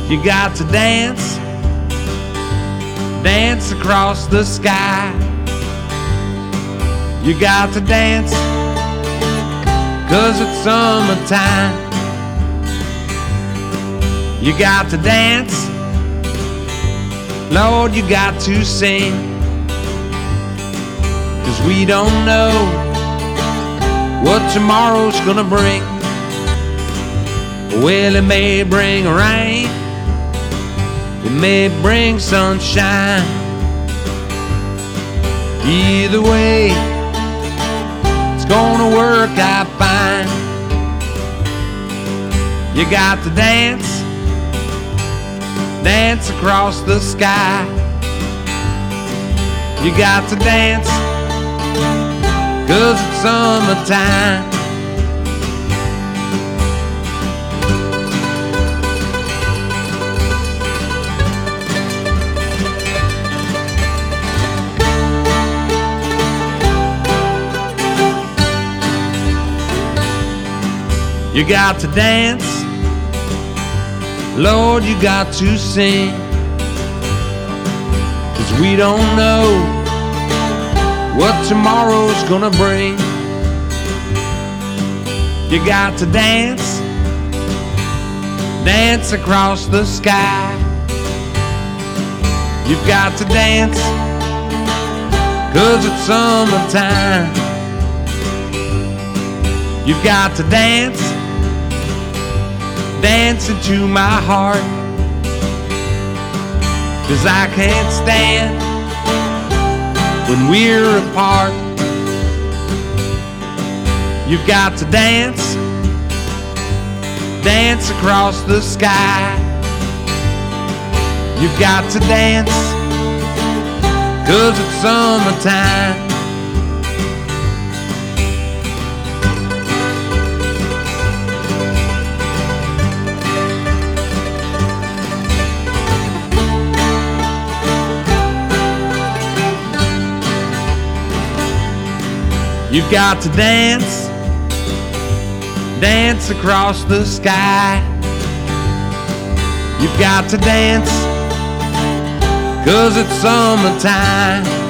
You got to dance, dance across the sky. You got to dance, 'cause it's summertime. You got to dance, Lord, you got to sing, 'cause we don't know what tomorrow's gonna bring. Well, it may bring rain, it may bring sunshine. Either way, it's gonna work out fine. You got to dance, dance across the sky. You got to dance, 'cause it's summertime. You got to dance, Lord, you got to sing, 'cause we don't know what tomorrow's gonna bring. You got to dance, dance across the sky. You've got to dance, 'cause it's summertime. You've got to dance, dance into my heart, 'cause I can't stand when we're apart. You've got to dance, dance across the sky. You've got to dance, 'cause it's summertime. You've got to dance, dance across the sky. You've got to dance, 'cause it's summertime.